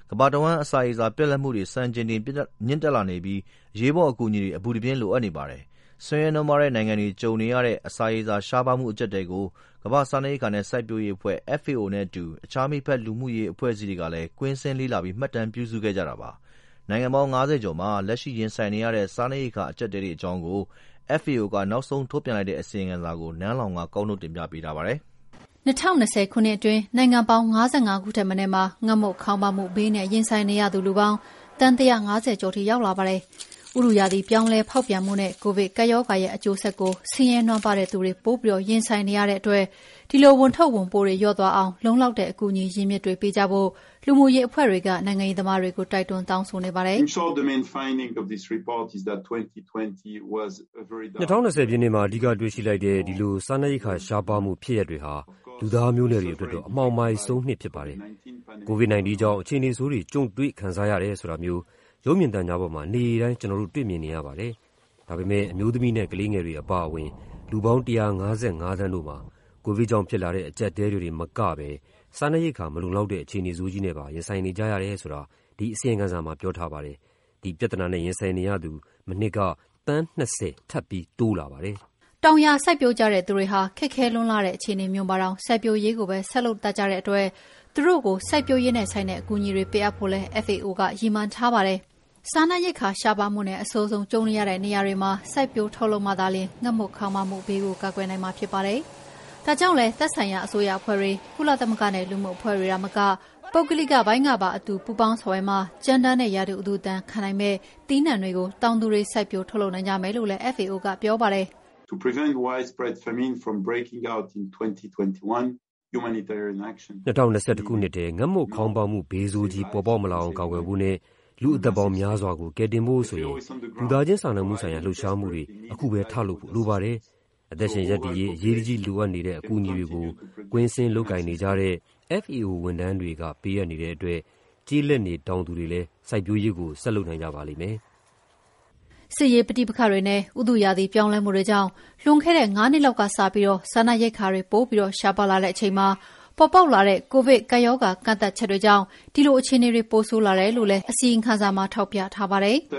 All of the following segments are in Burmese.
ကမ္ဘာတဝန်းအစာရေစာပြတ်လတ်မှုတွေစံချိန်တင်မြင့်တက်လာနေပြီးအရေးပေါ်အကူအညီတွေအပူတပြင်းလိုအပ်နေပါတယ်။ဆင်းရဲနွမ်းပါးတဲ့နိုင်ငံတွေကြုံနေရတဲ့အစာရေစာရှားပါးမှုအကျပ်အတည်းကိုကမ္ဘာ့စားနပ်ရိက္ခာနဲ့စိုက်ပျိုးရေးအဖွဲ့ FAO နဲ့အတူအခြားမိတ်ဖက်လူမှုရေးအဖွဲ့အစည်းတွေကလည်းကွင်းဆင်းလေ့လာပြီးမှတ်တမ်းပြုစုခဲ့ကြတာပါ။နိုင်ငံပေါင်း50ကျော်မှာလက်ရှိရင်ဆိုင်နေရတဲ့စားနပ်ရိက္ခာအကျပ်အတည်းတွေအကြောင်းကို FAO ကနောက်ဆုံးထုတ်ပြန်လိုက်တဲ့အစီရင်ခံစာကိုနန်းလောင်ကကောက်နှုတ်တင်ပြပေးထားပါတယ်။2020ခုနှစ်အတွင်းနိုင်ငံပေါင်း55ခုထက်မနည်းမှာငတ်မွတ်ခေါင်းပါးမှုဘေးနဲ့ရင်ဆိုင်နေရသူလူပေါင်းတန်150ကျော်ထိရောက်လာပါတယ်။ဥတုရာသီပြောင်းလဲဖောက်ပြန်မှုနဲ့ကိုဗစ်ကပ်ရောဂါရဲ့အကျိုးဆက်ကိုဆင်းရဲနွမ်းပါးတဲ့သူတွေပိုပြီးရင်ဆိုင်နေရတဲ့အတွက်ဒီလိုဝန်ထုတ်ဝန်ပိုးတွေလျော့သွားအောင်လုံလောက်တဲ့အကူအညီရင်းမြစ်တွေပေးကြဖို့လူမှုရေးအဖွဲ့တွေကနိုင်ငံရေးသမားတွေကိုတိုက်တွန်းတောင်းဆိုနေပါတယ်။ 2020ပြည့်နှစ်မှာအဓိကတွေ့ရှိလိုက်တဲ့ဒီလိုစားနပ်ရိက္ခာရှားပါးမှုဖြစ်ရပ်တွေဟာလူသားမျိုးနွယ်တွေအတွက်တော့အမှောင်မိုက်ဆုံးနှစ်ဖြစ်ပါတယ်။ COVID-19 ကြောင့်အခြေအနေဆိုးတွေကြုံတွေ့ခံစားရတယ်ဆိုတာမျိုးရုပ်မြင်သံကြားပေါ်မှာနေ့တိုင်းကျွန်တော်တို့တွေ့မြင်နေရပါတယ်။ဒါပေမဲ့အမျိုးသမီးနဲ့ကလေးငယ်တွေအပါအဝင်လူပေါင်း155သန်းတို့မှာကိုဗစ်ကြောင့်ဖြစ်လာတဲ့အကျပ်အတည်းတွေမကပဲစားနပ်ရိက္ခာမလုံလောက်တဲ့အခြေအနေဆိုးကြီးနဲ့ပါရင်ဆိုင်နေကြရတယ်ဆိုတာဒီအစီရင်ခံစာမှာပြောထားပါတယ်။ဒီပြဿနာနဲ့ရင်ဆိုင်နေရသူမနှစ်ကသန်း20ထပ်ပြီးတိုးလာပါတယ်။တောင်ယာစိုက်ပျိုးကြတဲ့သူတွေဟာခက်ခဲလွန်းလာတဲ့အခြေအနေမျိုးမှာတောင်စိုက်ပျိုးရေးကိုပဲဆက်လုပ်တတ်ကြတဲ့အတွက်သူတို့ကိုစိုက်ပျိုးရေးနဲ့ဆိုင်တဲ့အကူအညီတွေပေးအပ်ဖို့လဲ FAO ကရည်မှန်းထားပါတယ်။စားနပ်ရိက္ခာရှားပါးမှုနဲ့အဆိုးဆုံးကြုံနေရတဲ့နေရာတွေမှာစိုက်ပျိုးထုတ်လုပ်မှသာလျှင်ငတ်မွတ်ခေါင်းပါးမှုဘေးကိုကာကွယ်နိုင်မှာဖြစ်ပါတယ်။ဒါကြောင့်လဲသက်ဆိုင်ရာအစိုးရအဖွဲ့တွေကုလသမဂ္ဂနဲ့လူမှုအဖွဲ့တွေကမကပုဂ္ဂလိကဘိုင်းကပါအတူပူးပေါင်းဆောင်ရွက်မှကြမ်းတမ်းတဲ့ရာသီဥတုဒဏ်ခံနိုင်မဲ့သီးနှံတွေကိုတောင်သူတွေစိုက်ပျိုးထုတ်လုပ်နိုင်ကြမယ်လို့လည်း FAO ကပြောပါတယ်။ To prevent widespread famine from breaking out in 2021 humanitarian action 2021ခုနှစ်ထဲငတ်မွတ်ခေါင်းပါးမှုဘေးဆိုးကြီးပေါ်ပေါက်မလာအောင်ကာကွယ်ဖို့နဲ့လူအသက်ပေါင်းများစွာကိုကယ်တင်ဖို့ဆိုရင်လူသားချင်းစာနာမှုဆိုင်ရာလှုပ်ရှားမှုတွေအခုပဲထလုပ်ဖို့လိုပါတယ်။အသက်ရှင်ရပ်တည်ရေးအရေးကြီးလိုအပ်နေတဲ့အကူအညီတွေကိုကွင်းဆင်းလုပ်ကိုင်နေကြတဲ့ FAO ဝန်ထမ်းတွေကပေးရနေတဲ့အတွက်ကြီးလက်နေတောင်သူတွေလည်းစိုက်ပျိုးရေးကိုဆက်လုပ်နိုင်ကြပါလိမ့်မယ်။စစ်ရေးပဋိပက္ခတွေနဲ့ဥတုရာသီပြောင်းလဲမှုတွေကြောင့်လွန်ခဲ့တဲ့9နှစ်လောက်ကစပြီးစားနပ်ရိက္ခာတွေပိုပြီးရှားပါလာတဲ့အချိန်မှာပေါ်ပေါက်လာတဲ့ကိုဗစ်ကပ်ရောဂါကန့်သတ်ချက်တွေကြောင့်ဒီလိုအခြေအနေတွေပိုဆိုးလာတယ်လို့လည်းအစီရင်ခံစာမှာထောက်ပြထားပါတယ်။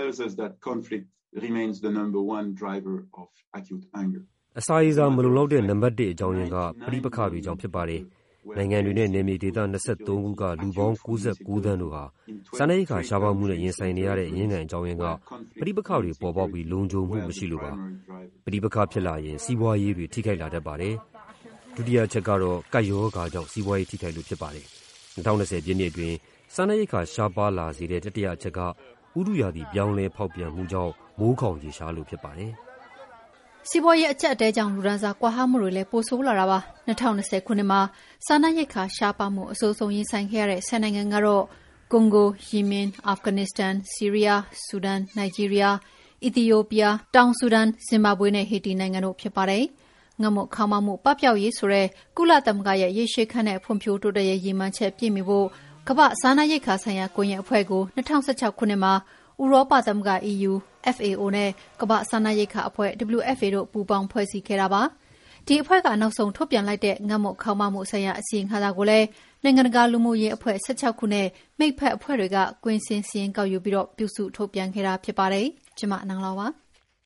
အစာရေစာမလုံလောက်တဲ့နံပါတ်1အကြောင်းရင်းကပဋိပက္ခတွေကြောင့်ဖြစ်ပါတယ်။နိုင်ငံတွေနဲ့နယ်မြေဒေသ23ခုကလူပေါင်း69သန်းတို့ဟာစားနပ်ရိက္ခာရှားပါးမှုနဲ့ရင်ဆိုင်နေရတဲ့အရင်းခံအကြောင်းရင်းကပဋိပက္ခတွေပေါ်ပေါက်ပြီးလုံခြုံမှုမရှိလို့ပါ။ပဋိပက္ခဖြစ်လာရင်စီးပွားရေးတွေထိခိုက်လာတတ်ပါတယ်။ဒုတိယအချက်ကတော့ကပ်ရောဂါကြောင့်စီးပွားရေးထိခိုက်လို့ဖြစ်ပါတယ်။2020ပြည့်နှစ်အတွင်းစားနပ်ရိက္ခာရှားပါးလာစေတဲ့တတိယအချက်ကဥတုရာသီပြောင်းလဲဖောက်ပြန်မှုကြောင့်မိုးခေါင်ရေရှားလို့ဖြစ်ပါတယ်။စီးပွားရေးအကျပ်အတည်းကြောင့်လူဒန်းစားကွာဟမှုတွေလည်းပိုဆိုးလာတာပါ။2020ခုနှစ်မှာစားနပ်ရိက္ခာရှားပါးမှုအဆိုးဆုံးရင်ဆိုင်ခဲ့ရတဲ့10နိုင်ငံကတော့ကွန်ဂို၊ယီမင်၊အာဖဂန်နစ္စတန်၊ဆီးရီးယား၊ဆူဒန်၊နိုင်ဂျီးရီးယား၊အီသီယိုးပီးယား၊တောင်ဆူဒန်၊ဇင်ဘာဘွေနဲ့ဟေတီနိုင်ငံတို့ဖြစ်ပါတယ်။ငတ်မွတ်ခေါင်းပါးမှုပပျောက်ရေးဆိုတဲ့ကုလသမဂ္ဂရဲ့ရေရှည်ခံတဲ့ဖွံ့ဖြိုးတိုးတက်ရေးရည်မှန်းချက်ပြည့်မီဖို့ကမ္ဘာ့စားနပ်ရိက္ခာဆိုင်ရာကွန်ရက်အဖွဲ့ကို2016ခုနှစ်မှာဥရောပသမဂ္ဂ EU, FAO နဲ့ကမ္ဘာ့စားနပ်ရိက္ခာအဖွဲ့ WFA တို့ပူးပေါင်းဖွဲ့စည်းခဲ့တာပါ။ဒီအဖွဲ့ကနောက်ဆုံးထုတ်ပြန်လိုက်တဲ့ငတ်မွတ်ခေါင်းပါးမှုဆိုင်ရာအစီရင်ခံစာကိုလည်းနိုင်ငံတကာလူမှုရေးအဖွဲ့16ခုနဲ့မိတ်ဖက်အဖွဲ့တွေကကွင်းဆင်းစာရင်းကောက်ယူပြီးပြုစုထုတ်ပြန်ခဲ့တာဖြစ်ပါတယ်။ကျွန်မနန်းလောပါ။